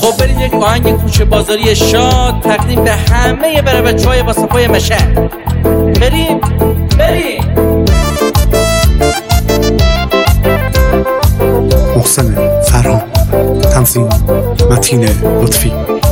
خب بریم یک آهنگ کوچه بازاری شاد تقدیم به همه برای بچه‌های با صفای مشهد. بریم محسن فرهان، تنظیم متین لطفی.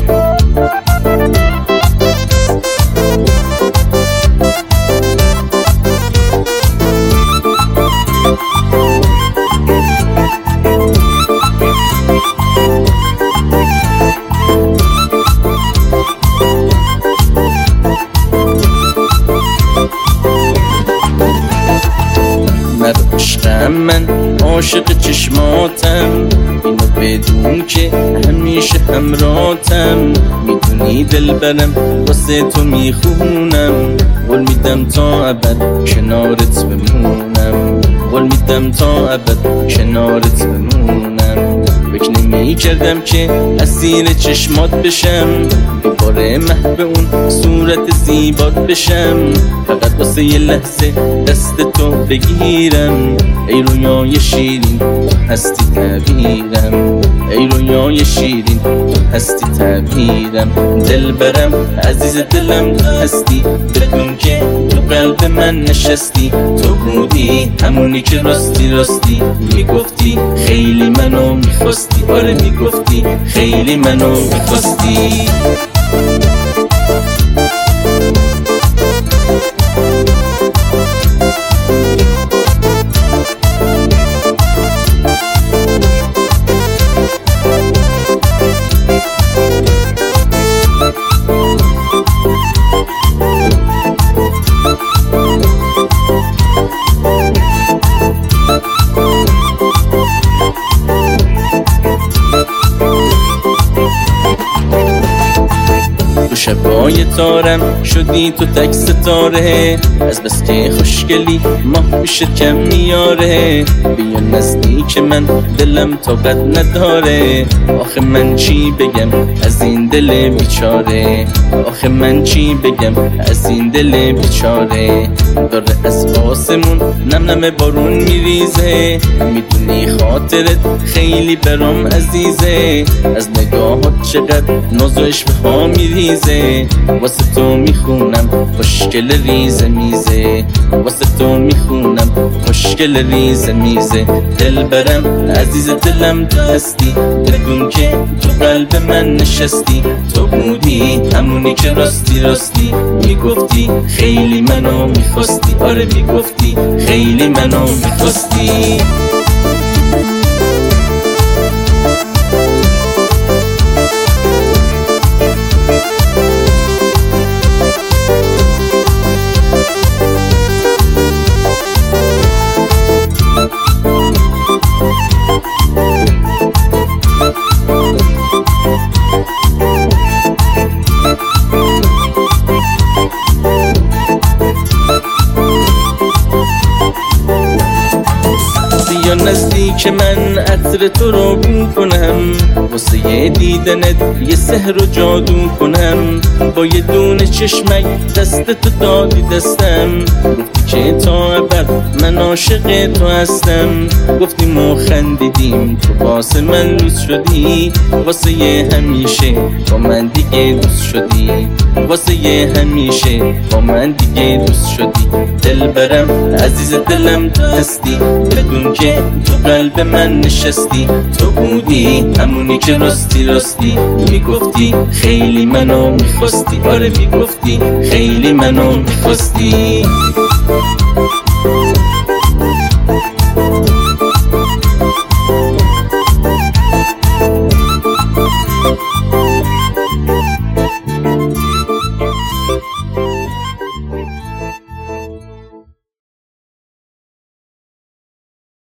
عشقم من عاشق چشماتم، اینو بدون که همیشه همراهتم. میدونی دل برم واسه تو میخونم، قول میدم تا ابد کنارت بمونم، قول میدم تا ابد کنارت بمونم. فکر نمی‌کردم که اسیر چشمات بشم، دوباره محو اون صورت زیبات بشم. فقط واسه یه لحظه دست تو بگیرم، ای رویای شیرین تو هستی تعبیرم، ای رویای شیرین تو هستی تعبیرم. دل برم عزیز دلم تو هستی، بدون که تو قلب من نشستی. تو بودی همونی که راستی راستی میگفتی خیلی منو میخواستی، آره میگفتی خیلی منو میخواستی. شبای تارم شدی تو تک ستاره، از بس که خوشگلی ماه پیشت کم میاره. بیا نزدیک من دلم طاقت نداره، آخه من چی بگم از این دل بیچاره، آخه من چی بگم از این دل بیچاره. داره از آسمون نم نم بارون میریزه، میدونی خاطرت خیلی برام عزیزه. از نگاهات چقدر ناز و عشق ها میریزه، واسه تو میخونم خوشگل ریزه میزه، واسه تو میخونم خوشگل ریزه میزه. دل برم عزیز دلم تو هستی، بدون که تو قلب من نشستی. تو بودی همونی که راستی راستی میگفتی خیلی منو میخواستی، آره میگفتی خیلی منو میخواستی. بیا نزدیک من عطر تو رو بو کنم، واسه یه دیدنت یه سحر و جادو کنم. با یه دونه چشمک دست تو دادی دستم، گفتی که تا ابد من عاشق تو هستم. گفتیم و خندیدیم تو واسه من لوس شدی، واسه یه همیشه با من دیگه دوست شدی، واسه یه همیشه با من دیگه دوست شدی. دل برم عزیز دلم تو هستی، بدون که تو قلب من نشستی. تو بودی همونی که راستی راستی میگفتی خیلی منو میخواستی، آره میگفتی خیلی منو میخواستی.